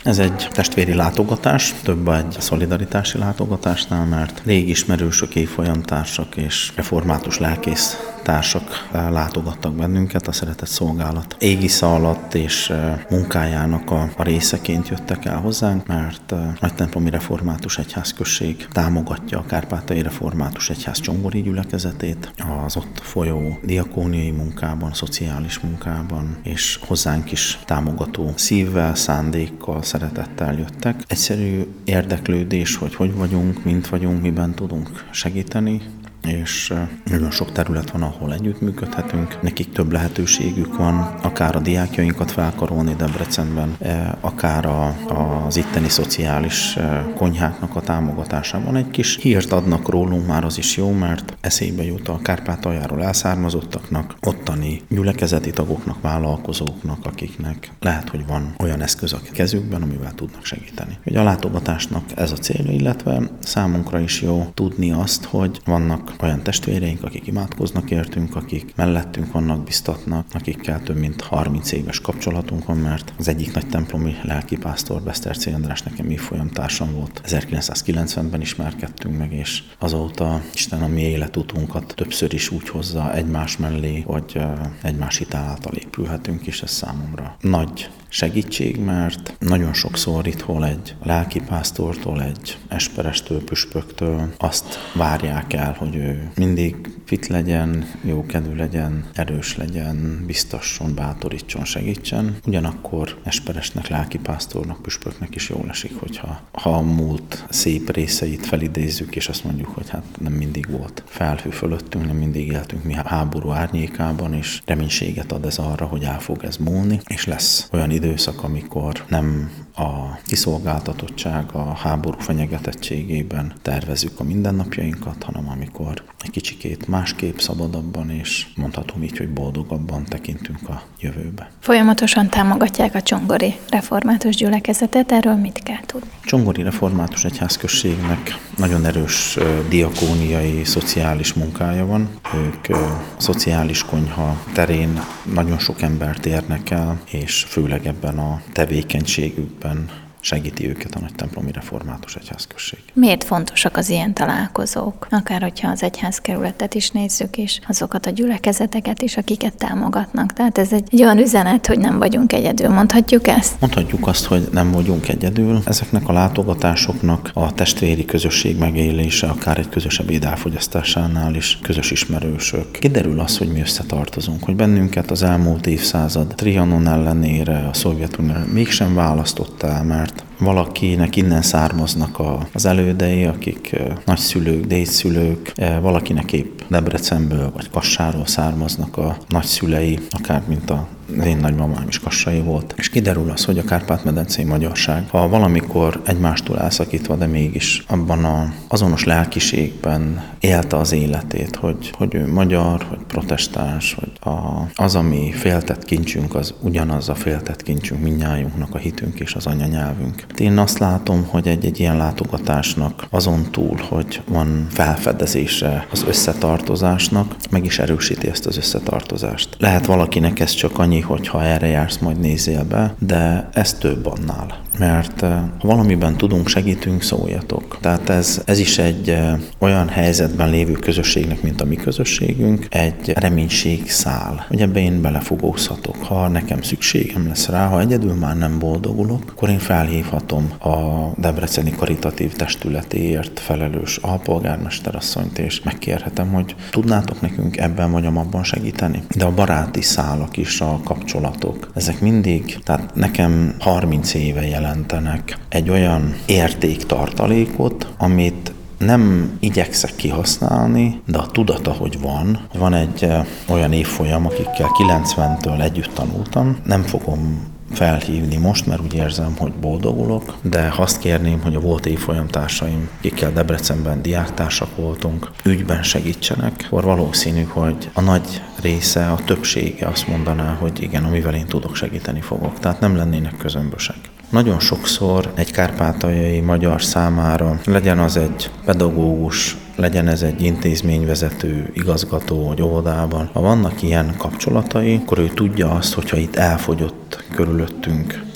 Ez egy testvéri látogatás, több egy szolidaritási látogatásnál, mert régi ismerősök, évfolyamtársak és református lelkész társak látogattak bennünket a Szeretett Szolgálat égisza alatt, és munkájának a részeként jöttek el hozzánk, mert Nagytemplomi Református Egyházközség támogatja a Kárpátaljai Református Egyház csongori gyülekezetét az ott folyó diakóniai munkában, szociális munkában, és hozzánk is támogató szívvel, szándékkal, szeretettel jöttek. Egyszerű érdeklődés, hogy vagyunk, mint vagyunk, miben tudunk segíteni, és nagyon sok terület van, ahol együttműködhetünk. Nekik több lehetőségük van, akár a diákjainkat felkarolni Debrecenben, akár az itteni szociális konyháknak a támogatásában. Egy kis hírt adnak rólunk, már az is jó, mert eszébe jut a Kárpátaljáról elszármazottaknak, ottani gyülekezeti tagoknak, vállalkozóknak, akiknek lehet, hogy van olyan eszköz a kezükben, amivel tudnak segíteni. Ugye a látogatásnak ez a célja, illetve számunkra is jó tudni azt, hogy vannak olyan testvéreink, akik imádkoznak értünk, akik mellettünk vannak, biztatnak, akikkel több mint 30 éves kapcsolatunk van, mert az egyik nagy templomi lelkipásztor, Beszterczy András nekem évfolyamtársam volt. 1990-ben ismerkedtünk meg, és azóta Isten a mi életutunkat többször is úgy hozza egymás mellé, hogy egymás hitel által épülhetünk, és ez számomra nagy segítség, mert nagyon sokszor itthon egy lelkipásztortól, egy esperestől, püspöktől azt várják el, hogy ő mindig fit legyen, jókedvű legyen, erős legyen, biztasson, bátorítson, segítsen. Ugyanakkor esperesnek, lelkipásztornak, püspöknek is jól esik, hogyha a múlt szép részeit felidézzük, és azt mondjuk, hogy hát nem mindig volt felhő fölöttünk, nem mindig éltünk mi háború árnyékában, és reménységet ad ez arra, hogy el fog ez múlni, és lesz olyan időszak, amikor nem a kiszolgáltatottság, a háború fenyegetettségében tervezzük a mindennapjainkat, hanem amikor egy kicsikét másképp, szabadabban, és mondhatom így, hogy boldogabban tekintünk a jövőbe. Folyamatosan támogatják a Csongori Református Gyülekezetet, erről mit kell tudni? A Csongori Református Egyházközségnek nagyon erős diakóniai, szociális munkája van. Ők a szociális konyha terén nagyon sok embert érnek el, és főleg ebben a tevékenységükben segíti őket a Nagytemplomi Református Egyházközség. Miért fontosak az ilyen találkozók? Akár hogyha az egyházkerületet is nézzük, és azokat a gyülekezeteket is, akiket támogatnak. Tehát ez egy olyan üzenet, hogy nem vagyunk egyedül. Mondhatjuk ezt? Mondhatjuk azt, hogy nem vagyunk egyedül. Ezeknek a látogatásoknak a testvéri közösség megélése, akár egy közös ebéd elfogyasztásánál is közös ismerősök. Kiderül az, hogy mi összetartozunk, hogy bennünket az elmúlt évszázad Trianon ellenére a Szovjetunió mégsem választott el, mert valakinek innen származnak az elődei, akik nagyszülők, dédszülők, valakinek épp Debrecenből vagy Kassáról származnak a nagyszülei, akár mint az én nagymamám is kassai volt. És kiderül az, hogy a kárpát-medencei magyarság, ha valamikor egymástól elszakítva, de mégis abban az azonos lelkiségben élte az életét, hogy ő magyar, hogy protestáns, hogy az, ami féltett kincsünk, az ugyanaz a féltett kincsünk mindnyájunknak a hitünk és az anyanyelvünk. Én azt látom, hogy egy ilyen látogatásnak azon túl, hogy van felfedezése az összetartozásnak, meg is erősíti ezt az összetartozást. Lehet valakinek ez csak annyi, hogy ha erre jársz, majd nézzél be, de ez több annál. Mert ha valamiben tudunk, segítünk, szóljatok. Tehát ez is egy olyan helyzetben lévő közösségnek, mint a mi közösségünk, egy reménységszál, hogy ebbe én belefogózhatok. Ha nekem szükségem lesz rá, ha egyedül már nem boldogulok, akkor én felhívhatom a Debreceni Karitatív Testületéért felelős alpolgármesterasszonyt, és megkérhetem, hogy tudnátok nekünk ebben vagy abban segíteni. De a baráti szálak is, a kapcsolatok, ezek mindig, tehát nekem 30 éve jelentenek egy olyan értéktartalékot, amit nem igyekszek kihasználni, de a tudata, hogy van egy olyan évfolyam, akikkel 90-től együtt tanultam, nem fogom felhívni most, mert úgy érzem, hogy boldogulok, de azt kérném, hogy a volt évfolyamtársaim, akikkel Debrecenben diáktársak voltunk, ügyben segítsenek, akkor valószínű, hogy a nagy része, a többsége azt mondaná, hogy igen, amivel én tudok, segíteni fogok. Tehát nem lennének közömbösek. Nagyon sokszor egy kárpátaljai magyar számára, legyen az egy pedagógus, legyen ez egy intézményvezető, igazgató, vagy óvodában, ha vannak ilyen kapcsolatai, akkor ő tudja azt, hogyha itt elfogyott körülöttünk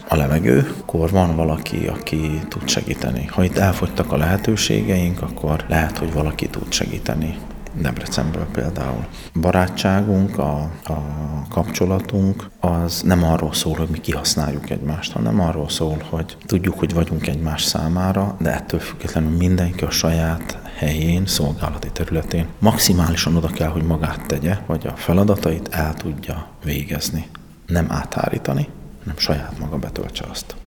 a levegő, akkor van valaki, aki tud segíteni. Ha itt elfogytak a lehetőségeink, akkor lehet, hogy valaki tud segíteni. Debrecenből például. Barátságunk, a kapcsolatunk az nem arról szól, hogy mi kihasználjuk egymást, hanem arról szól, hogy tudjuk, hogy vagyunk egymás számára, de ettől függetlenül mindenki a saját helyén, szolgálati területén maximálisan oda kell, hogy magát tegye, vagy a feladatait el tudja végezni. Nem áthárítani, hanem saját maga betöltse azt.